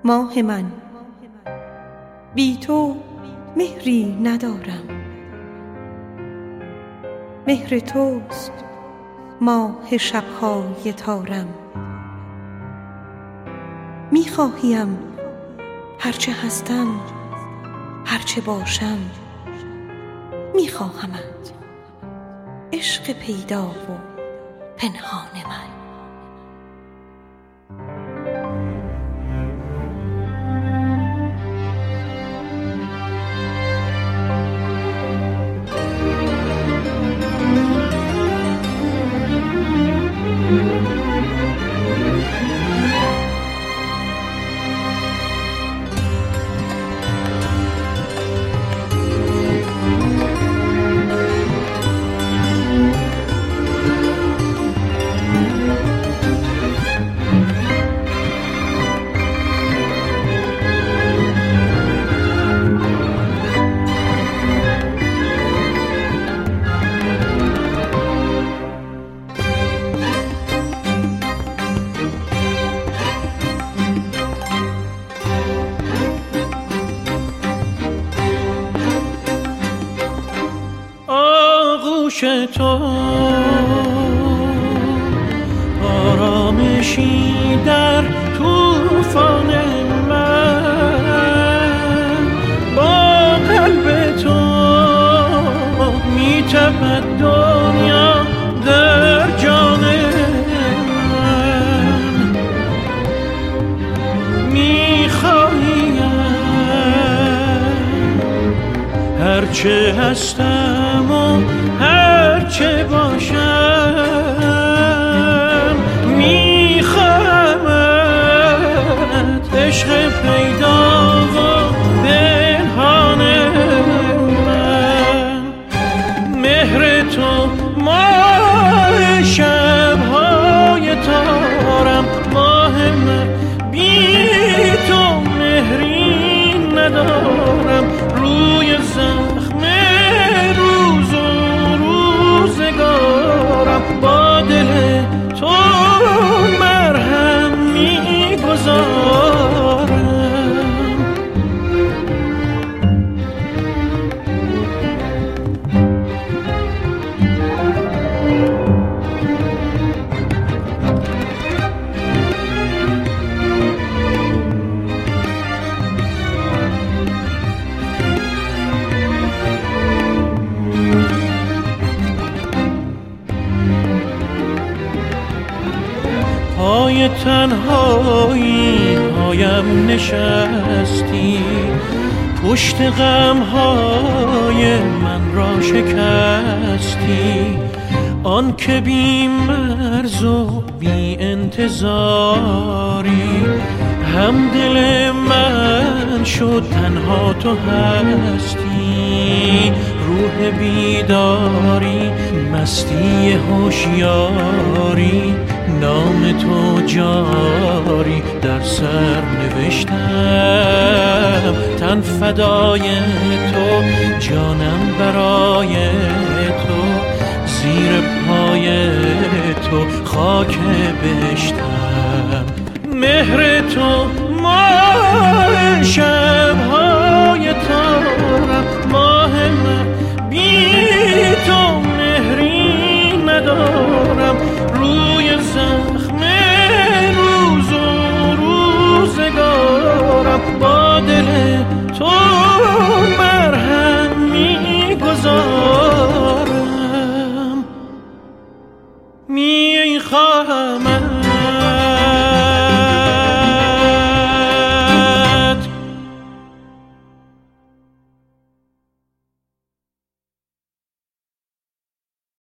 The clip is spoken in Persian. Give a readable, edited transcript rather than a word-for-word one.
ماه من، بی تو مهری ندارم. مهر توست ماه شب‌های تارم. می‌خواهیم هرچه هستم، هرچه باشم، می‌خواهمت، عشق پیدا و پنهان من. تو آرامشی در طوفان من، با قلب تو می‌تپد دنیا در جان من. می‌خواهیم هرچه هستم و هرچه باشم، میخواهمت، عشق پیدا و پنهان من. مهر تو ماه شب‌های تارم. ماه من، بی تو مهری ندارم. روی زخم روز با دل تو مرهم می‌گذارم. پای تنهایی هایم نشستی، پشت غمهای من را شکستی. آن که بی مرز و بی انتظاری، هم دل من شد تنها تو هستی. روح بیداری، مستی هوشیاری، نام تو جاری در سر نوشتم. تن فدای تو، جانم برای تو، زیر پای تو خاک بهشتم. مهر تو ماه شب‌های تارم. ماه من، بی تو مهری ندارم. روی زخم روز و روزگارم، با دل تو مرهم می‌گذارم. می‌خواهم